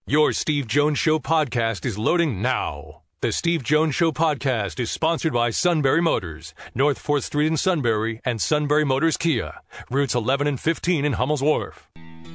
Your Steve Jones Show podcast is loading now. The Steve Jones Show podcast is sponsored by Sunbury Motors, North 4th Street in Sunbury, and Sunbury Motors Kia, routes 11 and 15 in Hummel's Wharf.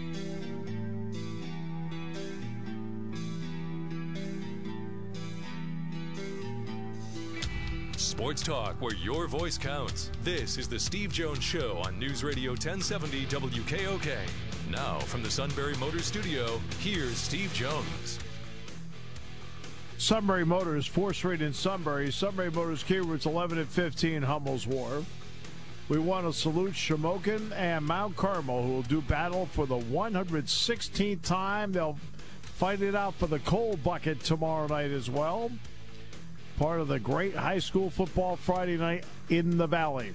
Sports talk where your voice counts. This is the Steve Jones Show on News Radio 1070 WKOK. Now, from the Sunbury Motors studio, here's Steve Jones. Sunbury Motors, 4th Street in Sunbury. Sunbury Motors Kia, routes 11 and 15, Hummel's Wharf. We want to salute Shamokin and Mount Carmel, who will do battle for the 116th time. They'll fight it out for the coal bucket tomorrow night as well. Part of the great high school football Friday night in the Valley.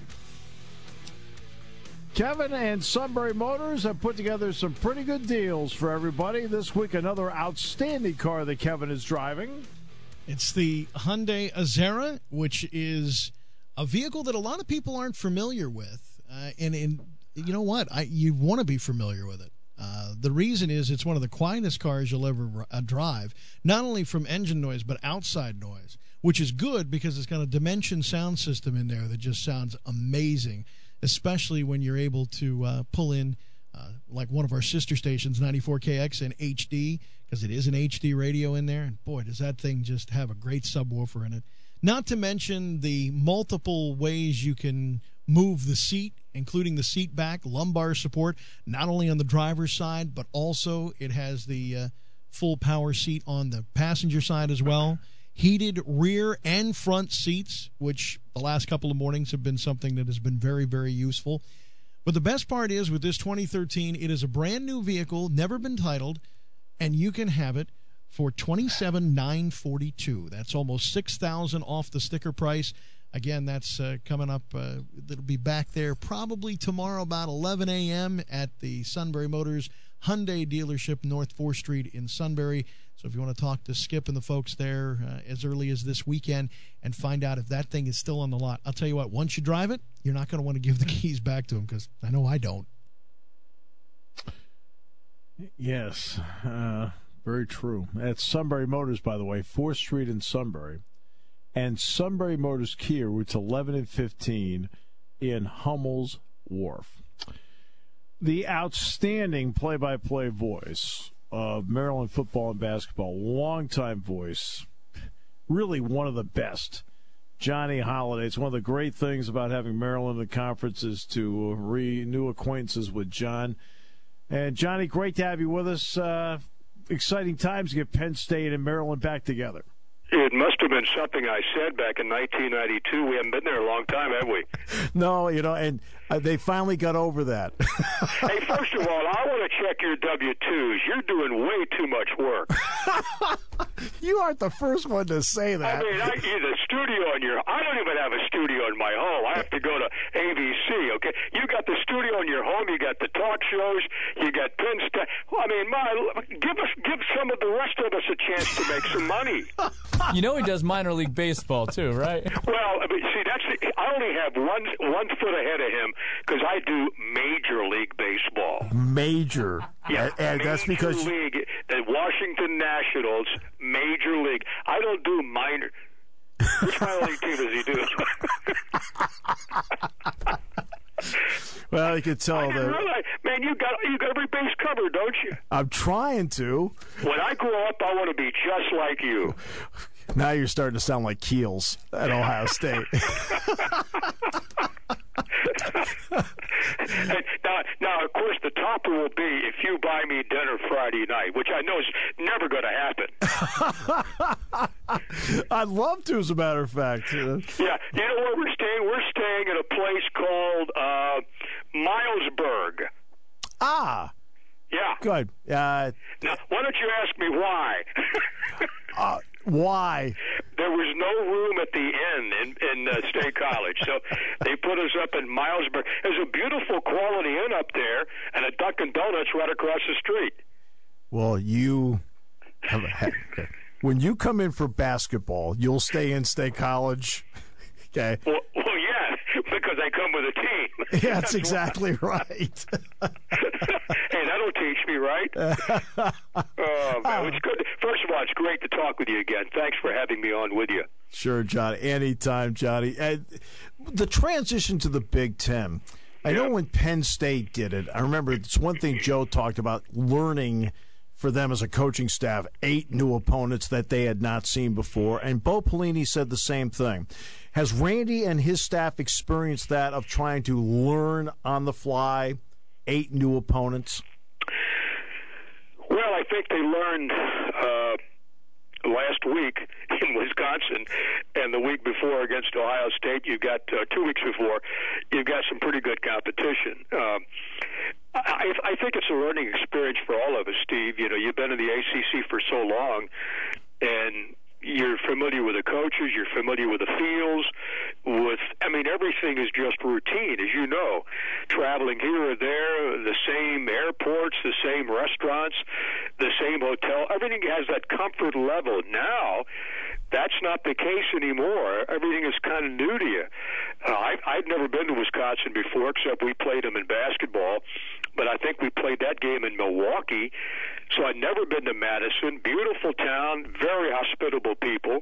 Kevin and Sunbury Motors have put together some pretty good deals for everybody. This week, another outstanding car that Kevin is driving. It's the Hyundai Azera, which is a vehicle that a lot of people aren't familiar with. And you know what? You want to be familiar with it. The reason is it's one of the quietest cars you'll ever drive, not only from engine noise, but outside noise, which is good because it's got a Dimension sound system in there that just sounds amazing, especially when you're able to pull in like one of our sister stations, 94KX in HD, because it is an HD radio in there. And boy, does that thing just have a great subwoofer in it. Not to mention the multiple ways you can move the seat, including the seat back, lumbar support, not only on the driver's side, but also it has the full power seat on the passenger side as well. Heated rear and front seats, which the last couple of mornings have been something that has been very, very useful. But the best part is with this 2013, it is a brand new vehicle, never been titled, and you can have it for $27,942. That's almost $6,000 off the sticker price. Again, that's coming up. It'll be back there probably tomorrow about 11 a.m. at the Sunbury Motors Hyundai dealership, North 4th Street in Sunbury. So if you want to talk to Skip and the folks there as early as this weekend and find out if that thing is still on the lot, I'll tell you what, once you drive it, you're not going to want to give the keys back to them, because I know I don't. Yes, very true. That's Sunbury Motors, by the way, 4th Street in Sunbury. And Sunbury Motors Kia, routes 11 and 15 in Hummel's Wharf. The outstanding play-by-play voice of Maryland football and basketball, longtime voice, really one of the best, Johnny Holiday. It's one of the great things about having Maryland in the conference is to renew acquaintances with John. And Johnny, great to have you with us. Exciting times to get Penn State and Maryland back together. It must have been something I said back in 1992. We haven't been there a long time, have we? No, and they finally got over that. Hey, first of all, I want to check your W-2s. You're doing way too much work. You aren't the first one to say that. I mean, the studio I don't even have a studio in my home. I have to go to ABC, okay? You got the studio in your home. You got the talk shows. You got Penn State. I mean, give some of the rest of us a chance to make some money. You know he does minor league baseball too, right? Well, I mean, see, I only have one foot ahead of him because I do Major League Baseball. Major, yeah, and that's because League, the Washington Nationals, Major League. I don't do minor. Which minor league team does he do? Well, you can tell that. Man, you got every base covered, don't you? I'm trying to. When I grow up, I want to be just like you. Now you're starting to sound like Keels at Ohio State. Now, of course, the topper will be if you buy me dinner Friday night, which I know is never going to happen. I'd love to, as a matter of fact. Yeah, you know where we're staying? We're staying at a place called Milesburg. Ah. Yeah. Good. Now, why don't you ask me why? Why? There was no room at the inn in State College, so they put us up in Milesburg. There's a beautiful quality inn up there and a Dunkin' Donuts right across the street. Well, you have when you come in for basketball, you'll stay in State College. Okay. Well, yeah, because I come with a team. Yeah, that's exactly right. Hey, that You'll teach me, right? Oh, man, it's good. First of all, it's great to talk with you again. Thanks for having me on with you. Sure, Johnny. Anytime, Johnny. The transition to the Big Ten. I know when Penn State did it, I remember it's one thing Joe talked about, learning for them as a coaching staff, 8 new opponents that they had not seen before. And Bo Pelini said the same thing. Has Randy and his staff experienced that of trying to learn on the fly 8 new opponents? Well, I think they learned last week in Wisconsin, and the week before against Ohio State. You've got 2 weeks before, you've got some pretty good competition. I think it's a learning experience for all of us, Steve. You know, you've been in the ACC for so long, and you're familiar with the coaches, you're familiar with the fields, everything is just routine, as you know. Traveling here or there, the same airports, the same restaurants, the same hotel, everything has that comfort level. Now, that's not the case anymore. Everything is kind of new to you. I've never been to Wisconsin before, except we played them in basketball, but I think we played that game in Milwaukee. So I'd never been to Madison. Beautiful town, very hospitable people.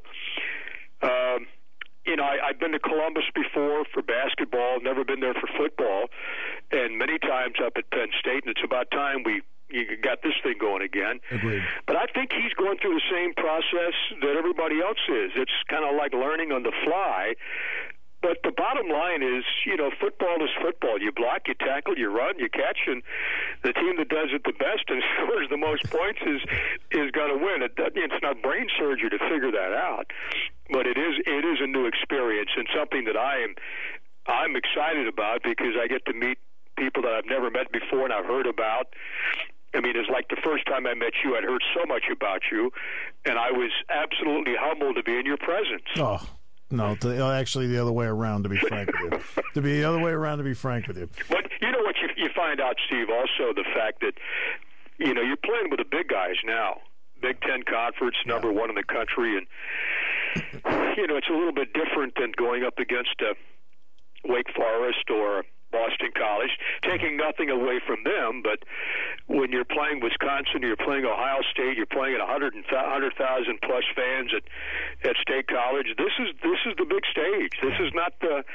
I've been to Columbus before for basketball, never been there for football, and many times up at Penn State, and it's about time you got this thing going again. Agreed. But I think he's going through the same process that everybody else is. It's kind of like learning on the fly. But the bottom line is, football is football. You block, you tackle, you run, you catch, and the team that does it the best and scores the most points is going to win. It's not brain surgery to figure that out, but it is a new experience and something that I'm excited about because I get to meet people that I've never met before and I've heard about. It's like the first time I met you, I'd heard so much about you, and I was absolutely humbled to be in your presence. Oh. No, actually the other way around, to be frank with you. But you know what you find out, Steve, also the fact that, you're playing with the big guys now. Big Ten Conference, number one in the country. And, it's a little bit different than going up against Wake Forest or Boston College, taking nothing away from them, but when you're playing Wisconsin, you're playing Ohio State, you're playing at 100,000 plus fans at State College. This is the big stage. This is not the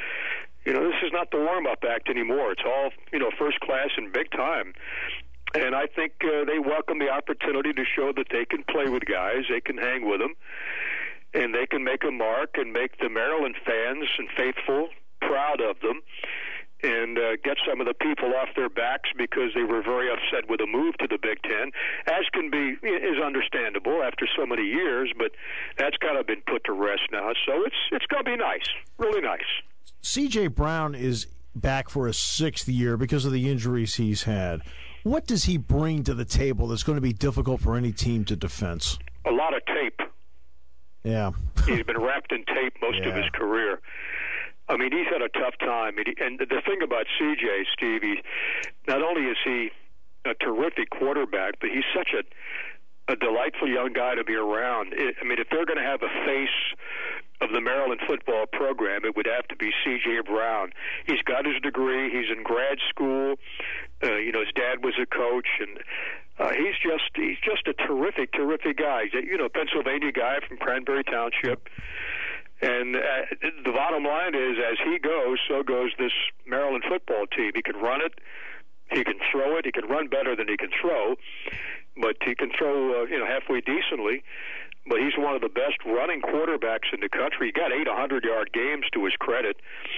warm up act anymore. It's all first class and big time. And I think they welcome the opportunity to show that they can play with guys, they can hang with them, and they can make a mark and make the Maryland fans and faithful proud of them. And get some of the people off their backs because they were very upset with a move to the Big Ten, as is understandable after so many years, but that's kind of been put to rest now. So it's going to be nice, really nice. C.J. Brown is back for a 6th year because of the injuries he's had. What does he bring to the table that's going to be difficult for any team to defend? A lot of tape. Yeah. He's been wrapped in tape most of his career. He's had a tough time. And the thing about C.J., Steve, not only is he a terrific quarterback, but he's such a delightful young guy to be around. If they're going to have a face of the Maryland football program, it would have to be C.J. Brown. He's got his degree. He's in grad school. His dad was a coach, and he's just a terrific guy. He's a Pennsylvania guy from Cranberry Township. And the bottom line is, as he goes, so goes this Maryland football team. He can run it. He can throw it. He can run better than he can throw. But he can throw, halfway decently. But he's one of the best running quarterbacks in the country. He got 8 100-yard games to his credit.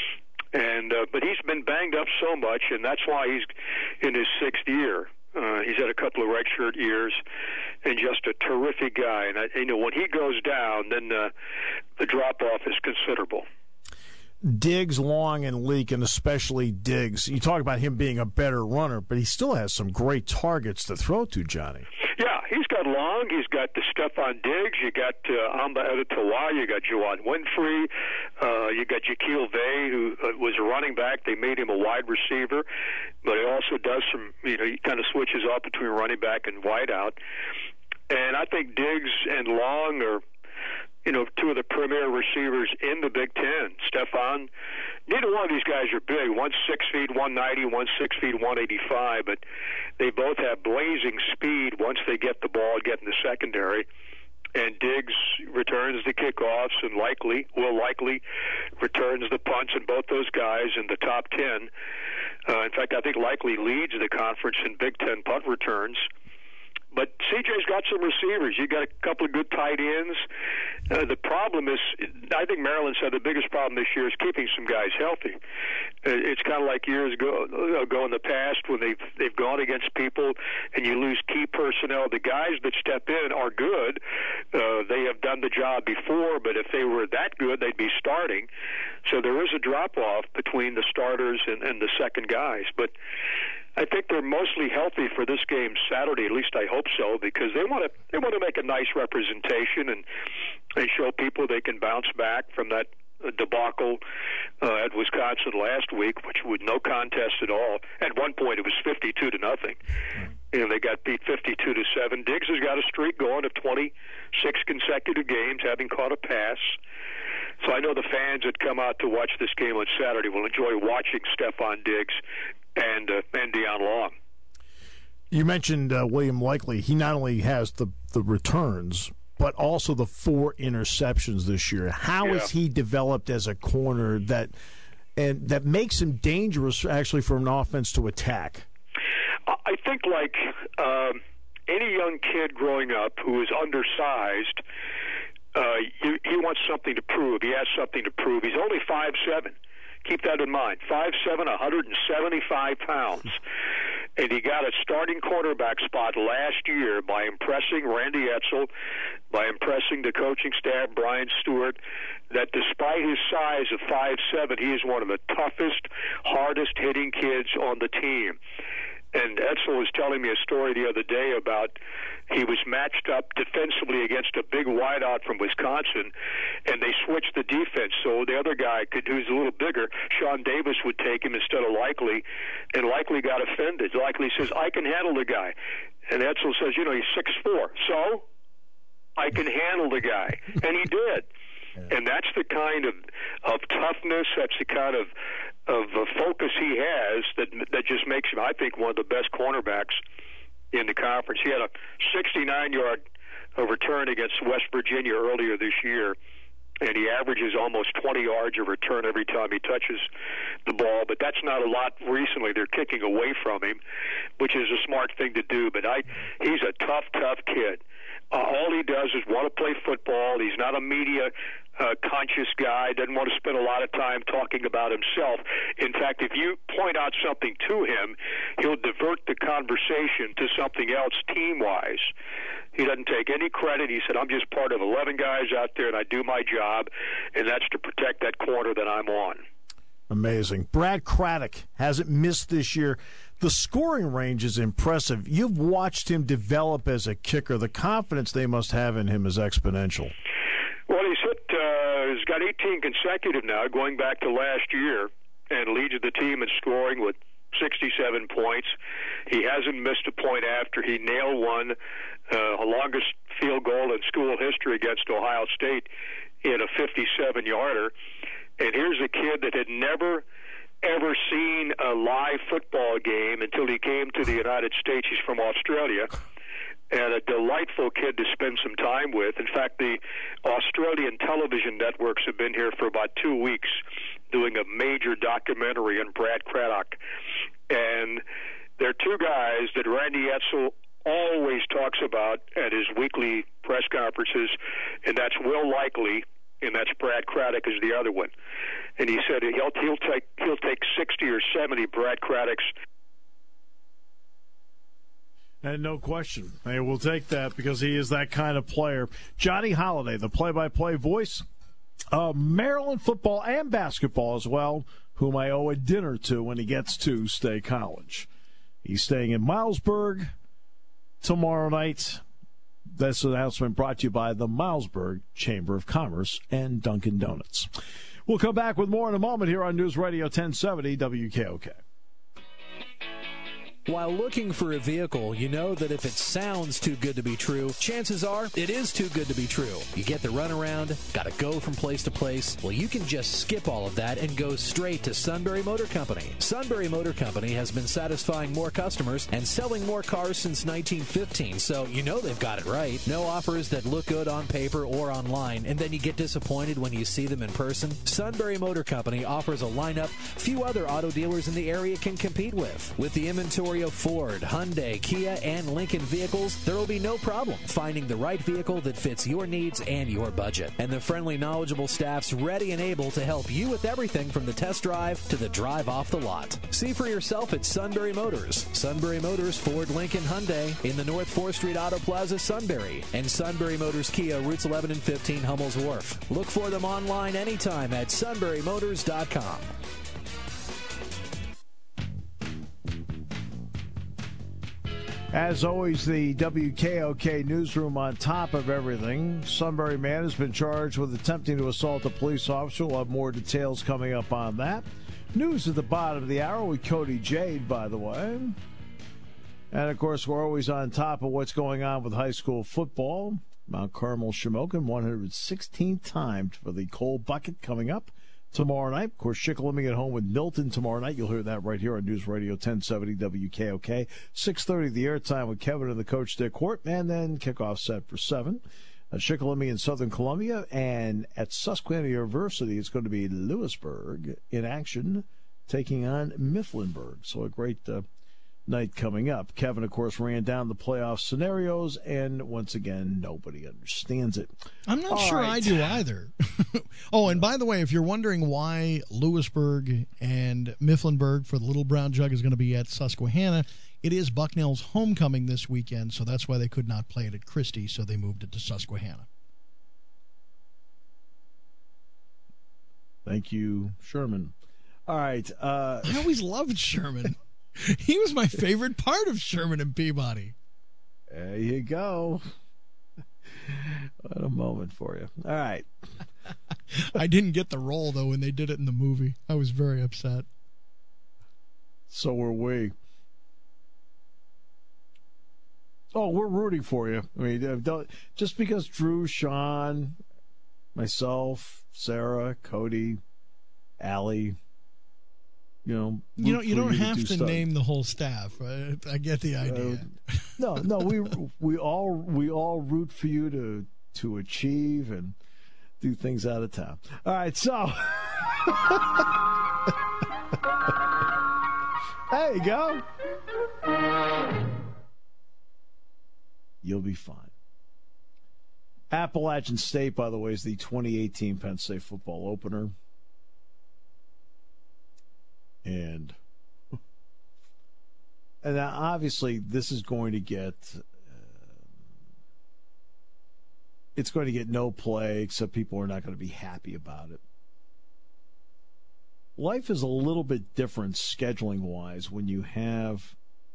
And but he's been banged up so much, and that's why he's in his 6th year. He's had a couple of redshirt years, and just a terrific guy. And when he goes down, then the drop-off is considerable. Diggs, Long, and Leak, and especially Diggs. You talk about him being a better runner, but he still has some great targets to throw to, Johnny. Yeah, he's got Long. He's got the Stephon Diggs. You got Amba Edetawa. You got Juwan Winfrey. You got Jaquil Vay, who was a running back. They made him a wide receiver, but he also does some. He kind of switches off between running back and wide out. And I think Diggs and Long are two of the premier receivers in the Big Ten. Stephon, neither one of these guys are big. One's 6 feet 190, one's 6 feet 185, but they both have blazing speed once they get the ball, get in the secondary. And Diggs returns the kickoffs and will likely returns the punts, and both those guys in the top 10. In fact, I think likely leads the conference in Big Ten punt returns. But CJ's got some receivers. You got a couple of good tight ends. The problem is, I think Maryland said the biggest problem this year is keeping some guys healthy. It's kind of like years ago in the past when they've gone against people and you lose key personnel. The guys that step in are good. They have done the job before, but if they were that good, they'd be starting. So there is a drop-off between the starters and the second guys. But I think they're mostly healthy for this game Saturday. At least I hope so, because they want to make a nice representation and show people they can bounce back from that debacle at Wisconsin last week, which was no contest at all. At one point, it was 52-0. They got beat 52-7. Diggs has got a streak going of 26 consecutive games, having caught a pass. So I know the fans that come out to watch this game on Saturday will enjoy watching Stephon Diggs and Deion Long. You mentioned William Likely. He not only has the returns, but also the 4 interceptions this year. How has he developed as a corner that makes him dangerous, actually, for an offense to attack? I think like any young kid growing up who is undersized, he wants something to prove. He has something to prove. He's only 5'7". Keep that in mind. 5'7", 175 pounds. And he got a starting quarterback spot last year by impressing Randy Edsall, by impressing the coaching staff, Brian Stewart, that despite his size of 5'7", he is one of the toughest, hardest-hitting kids on the team. And Edsall was telling me a story the other day about he was matched up defensively against a big wideout from Wisconsin, and they switched the defense. So the other guy, who's a little bigger, Sean Davis, would take him instead of Likely, and Likely got offended. Likely says, I can handle the guy. And Edsall says, he's 6'4", so I can handle the guy. And he did. And that's the kind of toughness, that's the kind of focus he has that just makes him, I think, one of the best cornerbacks in the conference. He had a 69-yard return against West Virginia earlier this year, and he averages almost 20 yards of return every time he touches the ball. But that's not a lot recently. They're kicking away from him, which is a smart thing to do. But he's a tough kid. All he does is want to play football. He's not a media conscious guy, doesn't want to spend a lot of time talking about himself. In fact, if you point out something to him, he'll divert the conversation to something else team-wise. He doesn't take any credit. He said, I'm just part of 11 guys out there, and I do my job, and that's to protect that corner that I'm on. Amazing. Brad Craddock hasn't missed this year. The scoring range is impressive. You've watched him develop as a kicker. The confidence they must have in him is exponential. Well, he's got 18 consecutive now, going back to last year, and leads the team in scoring with 67 points. He hasn't missed a point after he nailed one, longest field goal in school history against Ohio State in a 57-yarder. And here's a kid that had never ever seen a live football game until he came to the United States. He's from Australia, and a delightful kid to spend some time with. In fact, the Australian television networks have been here for about 2 weeks doing a major documentary on Brad Craddock. And there are two guys that Randy Edsall always talks about at his weekly press conferences, and that's Will Likely, and that's Brad Craddock is the other one. And he said he'll take 60 or 70 Brad Craddock's. And no question. They will take that because he is that kind of player. Johnny Holiday, the play-by-play voice of Maryland football and basketball as well, whom I owe a dinner to when he gets to State College. He's staying in Milesburg tomorrow night. This announcement brought to you by the Milesburg Chamber of Commerce and Dunkin' Donuts. We'll come back with more in a moment here on News Radio 1070 WKOK. While looking for a vehicle, you know that if it sounds too good to be true, chances are it is too good to be true. You get the runaround, got to go from place to place. Well, you can just skip all of that and go straight to Sunbury Motor Company. Sunbury Motor Company has been satisfying more customers and selling more cars since 1915, so you know they've got it right. No offers that look good on paper or online, and then you get disappointed when you see them in person. Sunbury Motor Company offers a lineup few other auto dealers in the area can compete with. With the inventory of Ford, Hyundai, Kia, and Lincoln vehicles, there will be no problem finding the right vehicle that fits your needs and your budget. And the friendly, knowledgeable staff's ready and able to help you with everything from the test drive to the drive off the lot. See for yourself at Sunbury Motors. Sunbury Motors, Ford, Lincoln, Hyundai in the North 4th Street Auto Plaza, Sunbury. And Sunbury Motors Kia, routes 11 and 15, Hummel's Wharf. Look for them online anytime at sunburymotors.com. As always, the WKOK newsroom on top of everything. Sunbury man has been charged with attempting to assault a police officer. We'll have more details coming up on that. News at the bottom of the hour with Cody Jade, by the way. And, of course, we're always on top of what's going on with high school football. Mount Carmel Shamokin, 116th time for the Coal Bucket coming up tomorrow night. Of course, Shikellamy at home with Milton tomorrow night. You'll hear that right here on News Radio 1070 WKOK. 6:30 the airtime with Kevin and the coach Dick Hort, and then kickoff set for 7. Shikellamy in Southern Columbia, and at Susquehanna University, it's going to be Lewisburg in action, taking on Mifflinburg. So a great night coming up. Kevin, of course, ran down the playoff scenarios, and once again, nobody understands it. I'm not sure I do either. Oh, and by the way, if you're wondering why Lewisburg and Mifflinburg for the Little Brown Jug is going to be at Susquehanna, it is Bucknell's homecoming this weekend, so that's why they could not play it at Christie, so they moved it to Susquehanna. Thank you, Sherman. All right. I always loved Sherman. He was my favorite part of Sherman and Peabody. There you go. What a moment for you. All right. I didn't get the role, though, when they did it in the movie. I was very upset. So were we. Oh, we're rooting for you. I mean, just because Drew, Sean, myself, Sarah, Cody, Allie, you don't have to name the whole staff. I get the idea. No, we all root for you to achieve and do things out of town. All right, so there you go. You'll be fine. Appalachian State, by the way, is the 2018 Penn State football opener. And obviously this is going to get it's going to get no play, except people are not going to be happy about it. Life is a little bit different scheduling wise when you have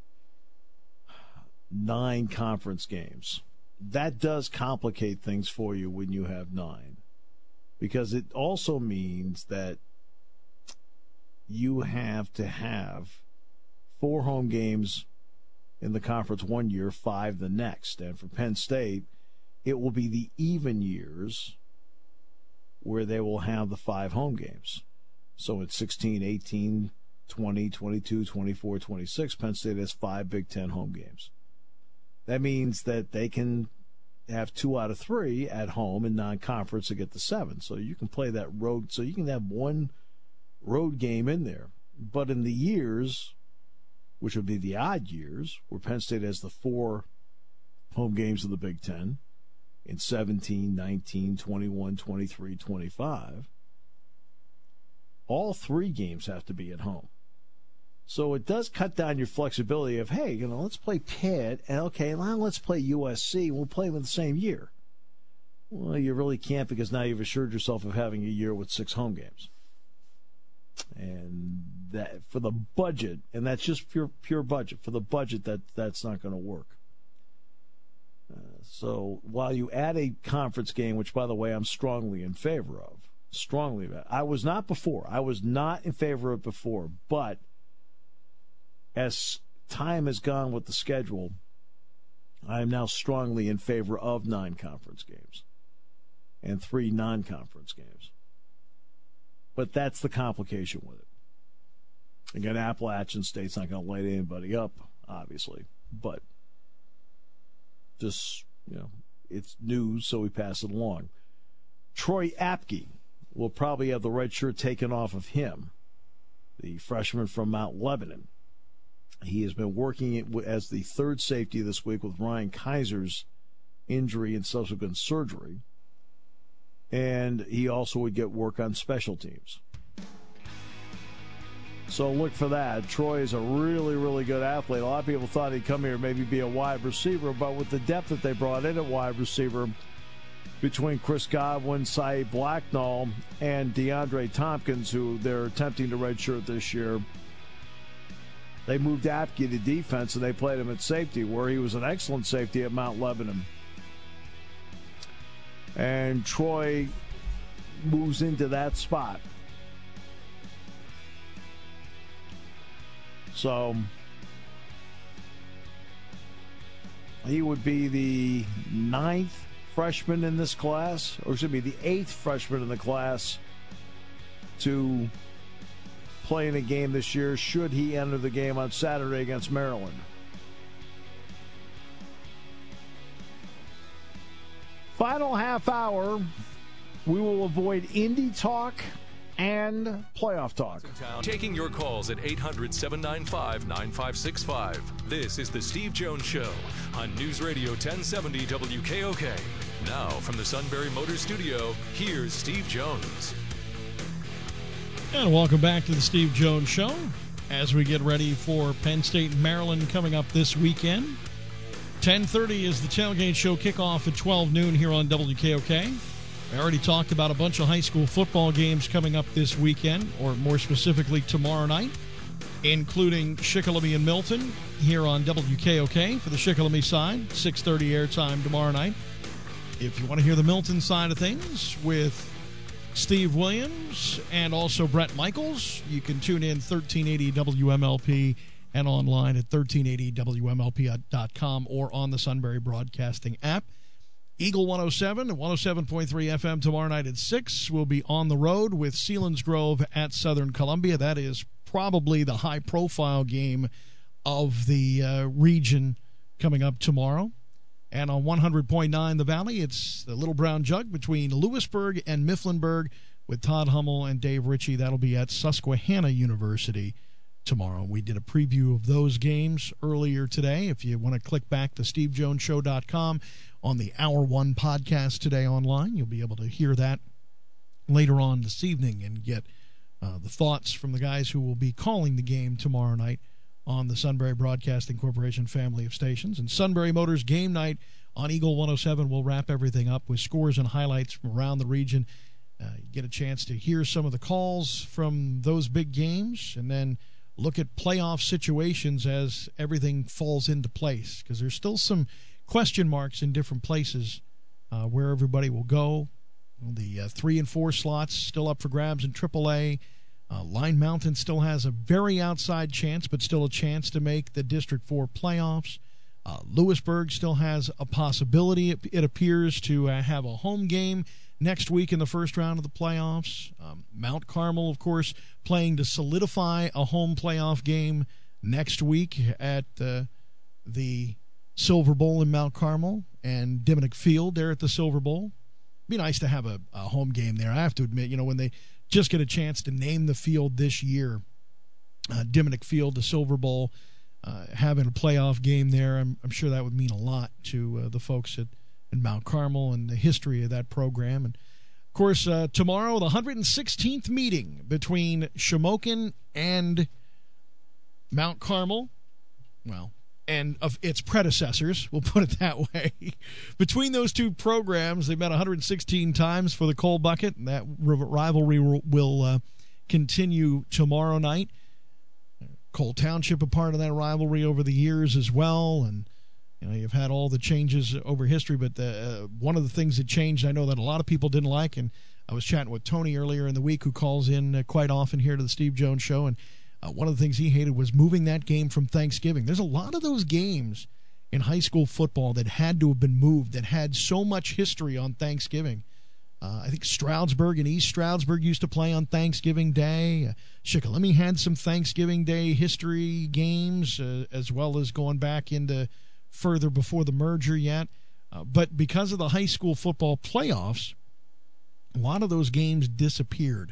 9 conference games. That does complicate things for you when you have 9, because it also means that you have to have 4 home games in the conference one year, 5 the next. And for Penn State, it will be the even years where they will have the 5 home games. So it's 16, 18, 20, 22, 24, 26. Penn State has 5 Big Ten home games. That means that they can have 2 out of 3 at home in non-conference to get the 7. So you can play that road. So you can have 1 road game in there. But in the years, which would be the odd years, where Penn State has the 4 home games of the Big Ten in 17, 19, 21, 23, 25, all 3 games have to be at home. So it does cut down your flexibility of, hey, let's play Pitt, and okay, now let's play USC. We'll play them in the same year. Well, you really can't, because now you've assured yourself of having a year with 6 home games. And that for the budget, and that's just pure budget. For the budget, that's not going to work. So while you add a conference game, which, by the way, I'm strongly in favor of, I was not before. I was not in favor of it before, but as time has gone with the schedule, I am now strongly in favor of 9 conference games and 3 non-conference games. But that's the complication with it. Again, Appalachian State's not going to light anybody up, obviously. But just, it's news, so we pass it along. Troy Apke will probably have the red shirt taken off of him, the freshman from Mount Lebanon. He has been working as the third safety this week with Ryan Kaiser's injury and subsequent surgery. And he also would get work on special teams. So look for that. Troy is a really, really good athlete. A lot of people thought he'd come here maybe be a wide receiver, but with the depth that they brought in at wide receiver between Chris Godwin, Saeed Blacknall, and DeAndre Tompkins, who they're attempting to redshirt this year, they moved Apke to defense and they played him at safety, where he was an excellent safety at Mount Lebanon. And Troy moves into that spot. So he would be the 9th freshman in this class, or should be the 8th freshman in the class to play in a game this year, should he enter the game on Saturday against Maryland. Final half hour, we will avoid Indy talk and playoff talk. Taking your calls at 800-795-9565. This is the Steve Jones Show on News Radio 1070 WKOK. Now from the Sunbury Motors Studio, here's Steve Jones. And welcome back to the Steve Jones Show as we get ready for Penn State and Maryland coming up this weekend. 10:30 is the tailgate show kickoff at 12 noon here on WKOK. I already talked about a bunch of high school football games coming up this weekend, or more specifically tomorrow night, including Shikellamy and Milton here on WKOK for the Shikellamy side, 6:30 airtime tomorrow night. If you want to hear the Milton side of things with Steve Williams and also Brett Michaels, you can tune in 1380 WMLP and online at 1380WMLP.com or on the Sunbury Broadcasting app. Eagle 107 and 107.3 FM tomorrow night at 6. We'll be on the road with Selinsgrove at Southern Columbia. That is probably the high-profile game of the region coming up tomorrow. And on 100.9 The Valley, it's the Little Brown Jug between Lewisburg and Mifflinburg with Todd Hummel and Dave Ritchie. That'll be at Susquehanna University tomorrow. We did a preview of those games earlier today. If you want to click back to stevejonesshow.com on the Hour 1 podcast today online, you'll be able to hear that later on this evening and get the thoughts from the guys who will be calling the game tomorrow night on the Sunbury Broadcasting Corporation family of stations. And Sunbury Motors Game Night on Eagle 107 will wrap everything up with scores and highlights from around the region. You get a chance to hear some of the calls from those big games and then look at playoff situations as everything falls into place, because there's still some question marks in different places where everybody will go. The 3 and 4 slots still up for grabs in AAA. Line Mountain still has a very outside chance, but still a chance to make the District 4 playoffs. Lewisburg still has a possibility, it appears, to have a home game next week in the first round of the playoffs. Mount Carmel, of course, playing to solidify a home playoff game next week at the Silver Bowl in Mount Carmel, and Diminick Field there at the Silver Bowl. It'd be nice to have a home game there. I have to admit, when they just get a chance to name the field this year, Diminick Field, the Silver Bowl, having a playoff game there, I'm sure that would mean a lot to the folks at Mount Carmel and the history of that program. And, of course, tomorrow, the 116th meeting between Shamokin and Mount Carmel, and of its predecessors, we'll put it that way. Between those two programs, they met 116 times for the Coal Bucket, and that rivalry will continue tomorrow night. Cole Township a part of that rivalry over the years as well, and you've had all the changes over history, but one of the things that changed, I know that a lot of people didn't like, and I was chatting with Tony earlier in the week, who calls in quite often here to the Steve Jones Show, and One of the things he hated was moving that game from Thanksgiving. There's a lot of those games in high school football that had to have been moved, that had so much history on Thanksgiving. I think Stroudsburg and East Stroudsburg used to play on Thanksgiving Day. Shikellamy had some Thanksgiving Day history games, as well as going back into further before the merger yet. But because of the high school football playoffs, a lot of those games disappeared.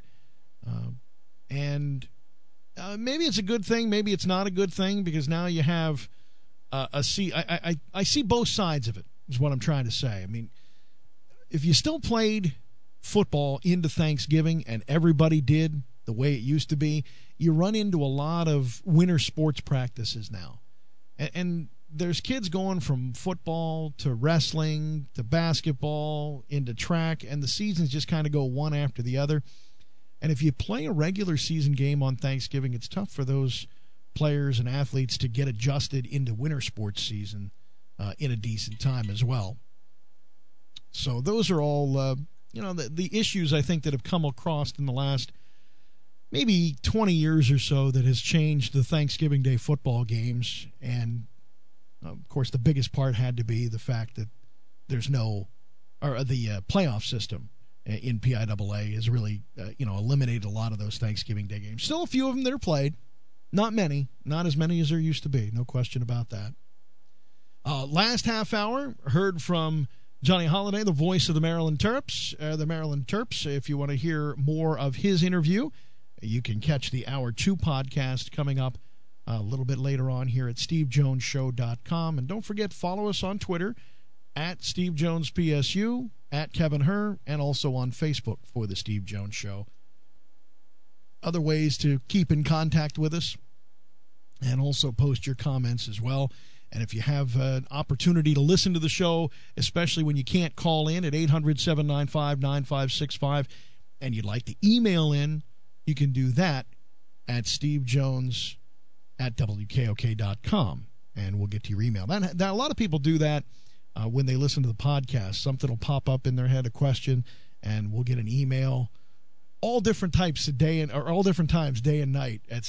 And maybe it's a good thing, maybe it's not a good thing, because now you have I see both sides of it, is what I'm trying to say. I mean, if you still played football into Thanksgiving and everybody did the way it used to be, you run into a lot of winter sports practices now. And there's kids going from football to wrestling to basketball into track, and the seasons just kind of go one after the other. And if you play a regular season game on Thanksgiving, it's tough for those players and athletes to get adjusted into winter sports season in a decent time as well. So those are all, the issues I think that have come across in the last maybe 20 years or so that has changed the Thanksgiving Day football games. And, of course, the biggest part had to be the fact that there's the playoff system in PIAA has really, eliminated a lot of those Thanksgiving Day games. Still a few of them that are played. Not many. Not as many as there used to be. No question about that. Last half hour, heard from Johnny Holiday, the voice of the Maryland Terps. If you want to hear more of his interview, you can catch the Hour 2 podcast coming up a little bit later on here at stevejonesshow.com. And don't forget, follow us on Twitter at SteveJonesPSU, at Kevin Herr, and also on Facebook for The Steve Jones Show. Other ways to keep in contact with us and also post your comments as well. And if you have an opportunity to listen to the show, especially when you can't call in at 800-795-9565, and you'd like to email in, you can do that at stevejones@wkok.com, and we'll get to your email. That a lot of people do that when they listen to the podcast. Something will pop up in their head, a question, and we'll get an email. All different types of all different times, day and night, at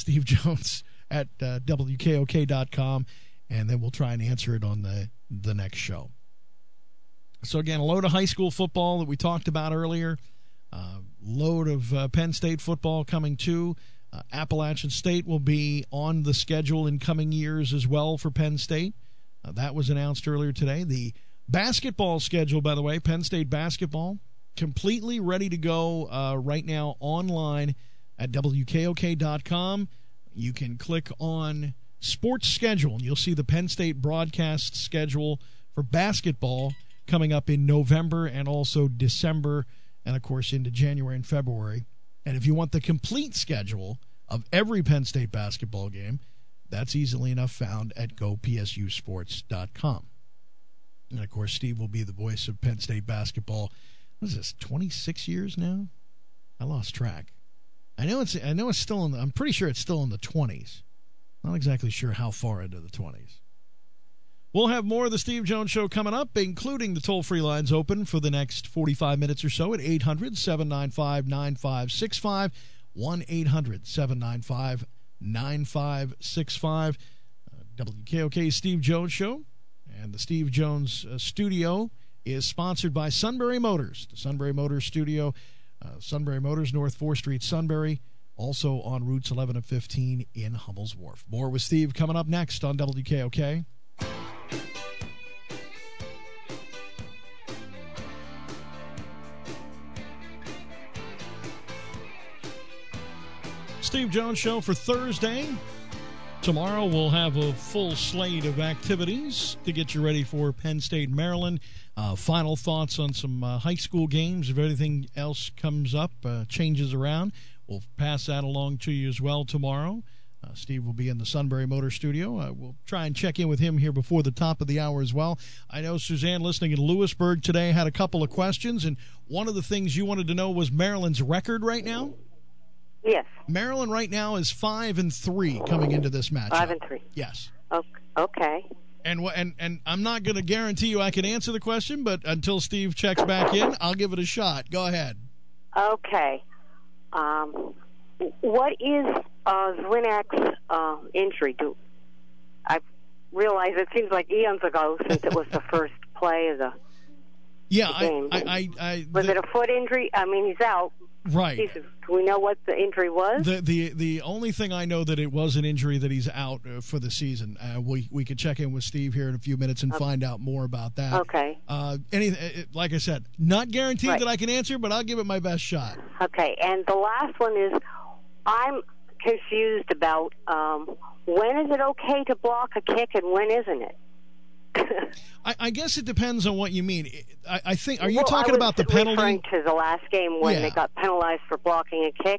stevejones@wkok.com. And then we'll try and answer it on the next show. So, again, a load of high school football that we talked about earlier. Load of Penn State football coming too. Appalachian State will be on the schedule in coming years as well for Penn State. That was announced earlier today. The basketball schedule, by the way, Penn State basketball, completely ready to go right now online at WKOK.com. You can click on Sports Schedule, and you'll see the Penn State broadcast schedule for basketball coming up in November and also December, and, of course, into January and February. And if you want the complete schedule of every Penn State basketball game, that's easily enough found at gopsusports.com. And, of course, Steve will be the voice of Penn State basketball. What is this, 26 years now? I lost track. I know it's still I'm pretty sure it's still in the 20s. Not exactly sure how far into the 20s. We'll have more of the Steve Jones Show coming up, including the toll-free lines open for the next 45 minutes or so at 800-795-9565, 1-800-795-9565. WKOK Steve Jones Show and the Steve Jones Studio is sponsored by Sunbury Motors. The Sunbury Motors Studio, Sunbury Motors, North 4th Street, Sunbury. Also on routes 11 and 15 in Hummel's Wharf. More with Steve coming up next on WKOK. Steve Jones Show for Thursday. Tomorrow we'll have a full slate of activities to get you ready for Penn State, Maryland. Final thoughts on some high school games. If anything else comes up, changes around, we'll pass that along to you as well tomorrow. Steve will be in the Sunbury Motor Studio. We'll try and check in with him here before the top of the hour as well. I know Suzanne, listening in Lewisburg today, had a couple of questions, and one of the things you wanted to know was Maryland's record right now? Yes. Maryland right now is 5-3 coming into this match. 5-3. Yes. Okay. And I'm not going to guarantee you I can answer the question, but until Steve checks back in, I'll give it a shot. Go ahead. Okay. What is Zwinak's injury? I realize it seems like eons ago since it was the first play of the game. Was it a foot injury? I mean, he's out. Right. Do we know what the injury was? The only thing I know that it was an injury that he's out for the season. We could check in with Steve here in a few minutes and find out more about that. Okay. Like I said, not guaranteed that I can answer, but I'll give it my best shot. Okay. And the last one is, I'm confused about when is it okay to block a kick and when isn't it? I guess it depends on what you mean. I think. Are you talking about the penalty? Referring to the last game when they got penalized for blocking a kick.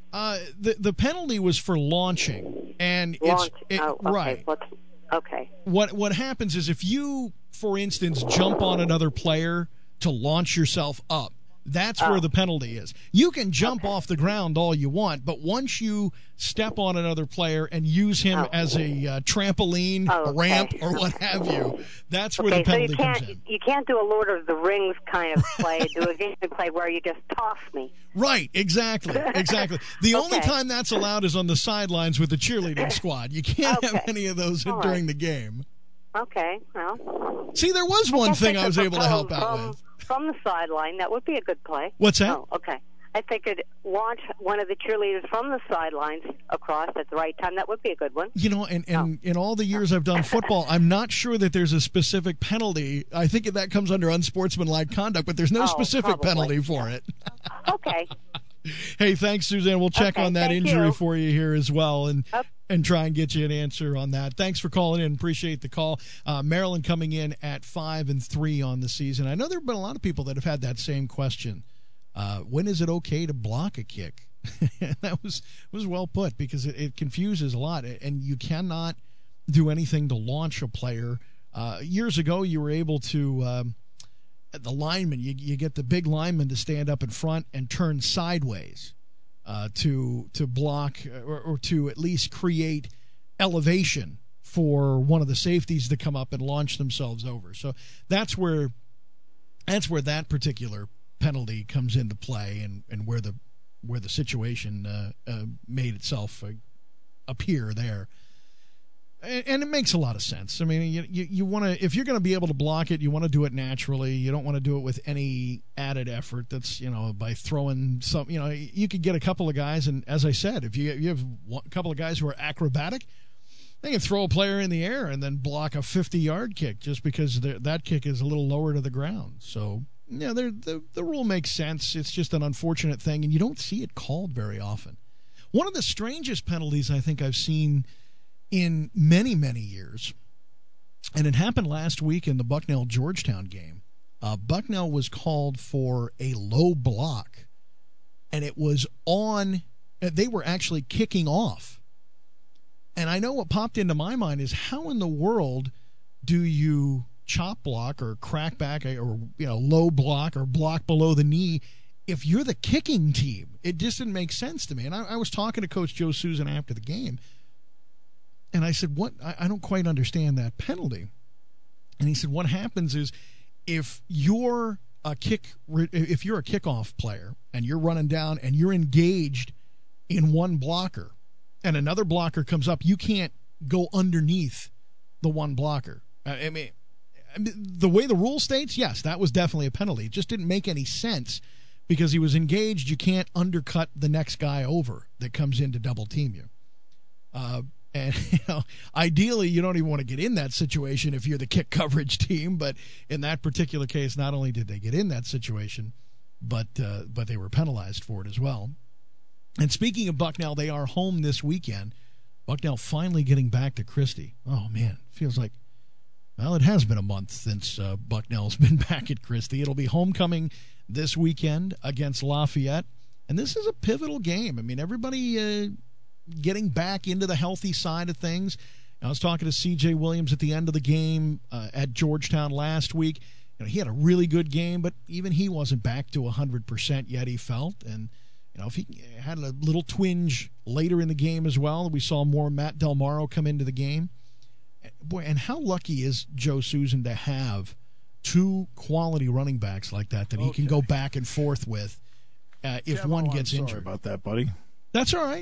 The penalty was for launching, and right. Okay. What happens is if you, for instance, jump on another player to launch yourself up, that's where the penalty is. You can jump off the ground all you want, but once you step on another player and use him as a trampoline, a ramp, or what have you, that's where the penalty comes in. You can't do a Lord of the Rings kind of play, do a game play where you just toss me. Right, exactly. The only time that's allowed is on the sidelines with the cheerleading squad. You can't have any of those during the game. Okay, well. See, there was one thing I was able to help out with. From the sideline, that would be a good play. What's that? Oh, okay. If they could launch one of the cheerleaders from the sidelines across at the right time, that would be a good one. You know, and in all the years I've done football, I'm not sure that there's a specific penalty. I think that comes under unsportsmanlike conduct, but there's no specific penalty for it. Okay. Hey, thanks, Suzanne. We'll check on that injury for you here as well and try and get you an answer on that. Thanks for calling in. Appreciate the call. Maryland coming in at 5-3 on the season. I know there have been a lot of people that have had that same question. When is it okay to block a kick? That was well put because it confuses a lot, and you cannot do anything to launch a player. Years ago, you were able to the lineman, you get the big lineman to stand up in front and turn sideways to block or to at least create elevation for one of the safeties to come up and launch themselves over. So that's where that particular penalty comes into play and where the situation made itself appear there. And it makes a lot of sense. I mean, you want to, if you're going to be able to block it, you want to do it naturally. You don't want to do it with any added effort. That's, by throwing some, you could get a couple of guys. And as I said, if you have a couple of guys who are acrobatic, they can throw a player in the air and then block a 50-yard kick just because that kick is a little lower to the ground. So, the rule makes sense. It's just an unfortunate thing, and you don't see it called very often. One of the strangest penalties I think I've seen in many, many years, and it happened last week in the Bucknell-Georgetown game. Bucknell was called for a low block, and it was on – they were actually kicking off. And I know what popped into my mind is how in the world do you chop block or crack back or low block or block below the knee if you're the kicking team? It just didn't make sense to me. And I was talking to Coach Joe Susan after the game, and I said, "What? I don't quite understand that penalty." And he said, "What happens is if you're a kickoff player and you're running down and you're engaged in one blocker and another blocker comes up, you can't go underneath the one blocker." I mean, the way the rule states, yes, that was definitely a penalty. It just didn't make any sense because he was engaged. You can't undercut the next guy over that comes in to double team you. And ideally, you don't even want to get in that situation if you're the kick coverage team. But in that particular case, not only did they get in that situation, but they were penalized for it as well. And speaking of Bucknell, they are home this weekend. Bucknell finally getting back to Christie. Oh, man, feels like, well, it has been a month since Bucknell's been back at Christie. It'll be homecoming this weekend against Lafayette. And this is a pivotal game. I mean, everybody getting back into the healthy side of things. I was talking to C.J. Williams at the end of the game at Georgetown last week. He had a really good game, but even he wasn't back to 100% yet, he felt. And, if he had a little twinge later in the game as well, we saw more Matt Del Maro come into the game. Boy, and how lucky is Joe Susan to have two quality running backs like that he can go back and forth with if one gets injured. Sorry about that, buddy. That's all right.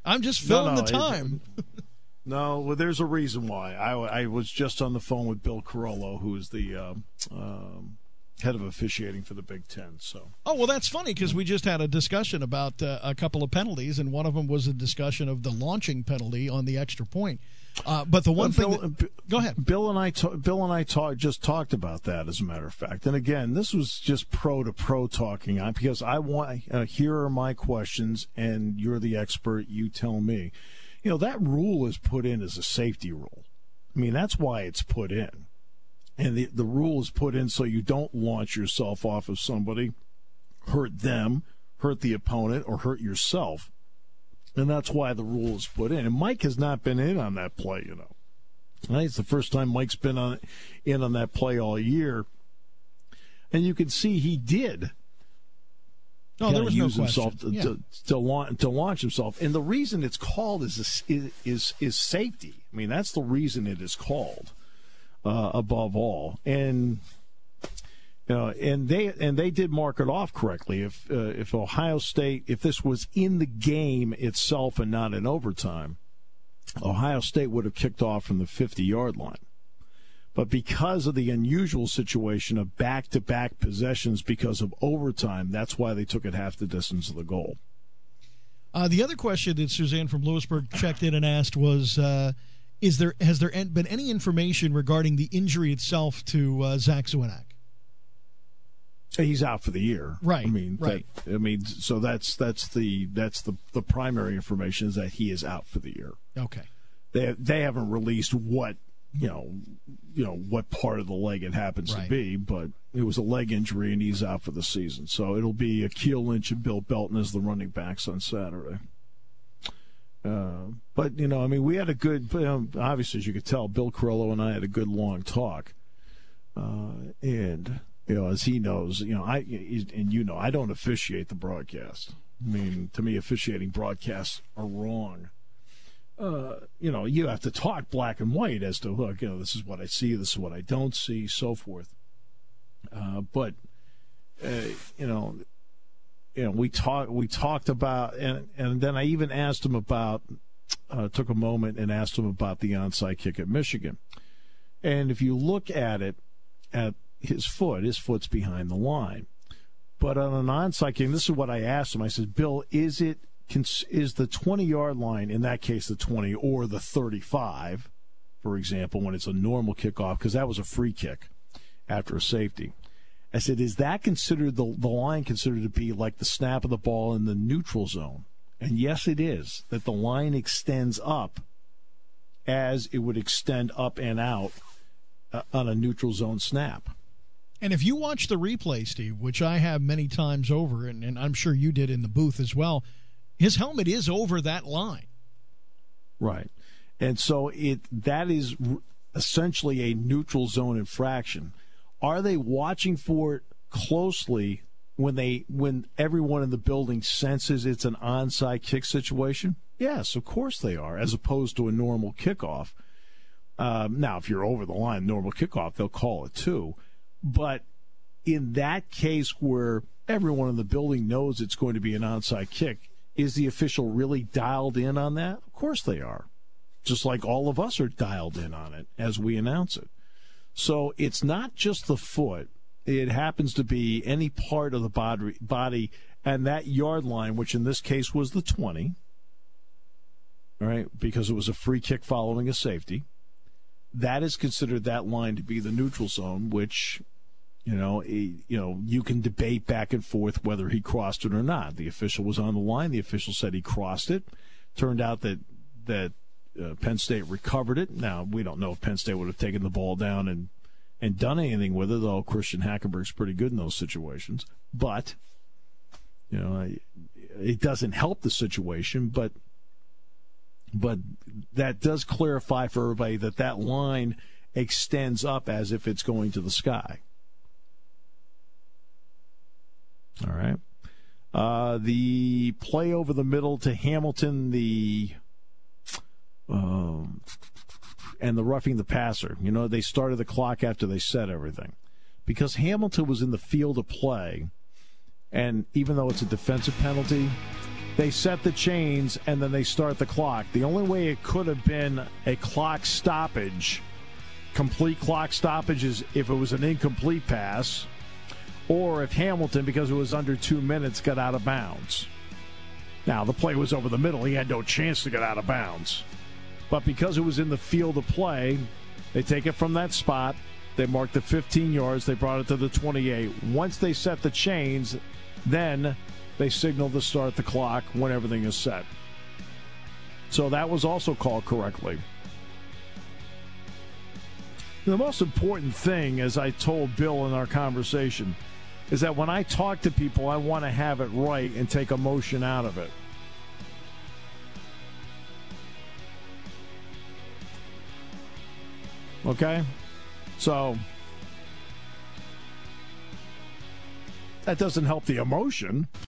I'm just filling the time. No, well, there's a reason why. I was just on the phone with Bill Carollo, who is the head of officiating for the Big Ten. So. Oh, well, that's funny because we just had a discussion about a couple of penalties, and one of them was a discussion of the launching penalty on the extra point. But the one thing go ahead. Bill and I just talked about that, as a matter of fact. And again, this was just pro to pro talking, because I want here are my questions, and you're the expert. You tell me. That rule is put in as a safety rule. I mean, that's why it's put in. And the rule is put in so you don't launch yourself off of somebody, hurt them, hurt the opponent, or hurt yourself. And that's why the rule is put in. And Mike has not been in on that play, I think it's the first time Mike's been in on that play all year. And you can see he did. No, there was no question. To launch himself, and the reason it's called is safety. I mean, that's the reason it is called, above all. And and they did mark it off correctly. If Ohio State, if this was in the game itself and not in overtime, Ohio State would have kicked off from the 50-yard line. But because of the unusual situation of back-to-back possessions because of overtime, that's why they took it half the distance of the goal. The other question that Suzanne from Lewisburg checked in and asked was, has there been any information regarding the injury itself to Zach Zwinak? He's out for the year. Right. Right. So that's the primary information, is that he is out for the year. Okay. They haven't released what what part of the leg it happens to be, but it was a leg injury and he's out for the season. So it'll be Akeel Lynch and Bill Belton as the running backs on Saturday. But we had a good, obviously, as you could tell, Bill Carollo and I had a good long talk. And as he knows, I don't officiate the broadcast. I mean, to me, officiating broadcasts are wrong. You have to talk black and white as to, look, this is what I see, this is what I don't see, so forth. But we talked about, and then I even asked him about, took a moment and asked him about the onside kick at Michigan. And if you look at it, at his foot's behind the line. But on an onside kick, this is what I asked him. I said, Bill, is the 20-yard line, in that case the 20, or the 35, for example, when it's a normal kickoff, because that was a free kick after a safety. I said, is that considered, the line considered to be like the snap of the ball in the neutral zone? And yes, it is, that the line extends up as it would extend up and out on a neutral zone snap. And if you watch the replay, Steve, which I have many times over, and I'm sure you did in the booth as well, his helmet is over that line. Right. And so that is essentially a neutral zone infraction. Are they watching for it closely when everyone in the building senses it's an onside kick situation? Yes, of course they are, as opposed to a normal kickoff. Now, if you're over the line, normal kickoff, they'll call it too. But in that case where everyone in the building knows it's going to be an onside kick, is the official really dialed in on that? Of course they are. Just like all of us are dialed in on it as we announce it. So it's not just the foot. It happens to be any part of the body, and that yard line, which in this case was the 20, all right, because it was a free kick following a safety. That is considered, that line, to be the neutral zone, which, you can debate back and forth whether he crossed it or not. The official was on the line. The official said he crossed it. Turned out that Penn State recovered it. Now, we don't know if Penn State would have taken the ball down and done anything with it, though Christian Hackenberg's pretty good in those situations. But, it doesn't help the situation, but that does clarify for everybody that line extends up as if it's going to the sky. All right. The play over the middle to Hamilton, and the roughing the passer. They started the clock after they set everything. Because Hamilton was in the field of play, and even though it's a defensive penalty, they set the chains, and then they start the clock. The only way it could have been a clock stoppage, complete clock stoppage, is if it was an incomplete pass, or if Hamilton, because it was under 2 minutes, got out of bounds. Now, the play was over the middle. He had no chance to get out of bounds. But because it was in the field of play, they take it from that spot. They marked the 15 yards. They brought it to the 28. Once they set the chains, then they signal to start the clock when everything is set. So that was also called correctly. The most important thing, as I told Bill in our conversation, is that when I talk to people, I want to have it right and take emotion out of it. Okay? So that doesn't help the emotion.